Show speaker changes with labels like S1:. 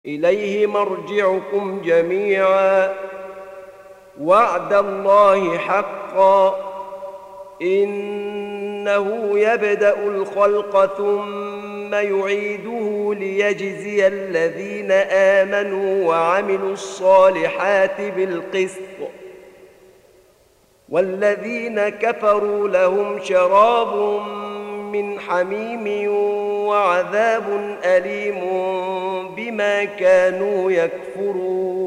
S1: إليه مرجعكم جميعا وعد الله حقا إنه يبدأ الخلق ثم يعيده ليجزي الذين آمنوا وعملوا الصالحات بالقسط والذين كفروا لهم شراب من حميم وعذاب أليم بما كانوا يكفرون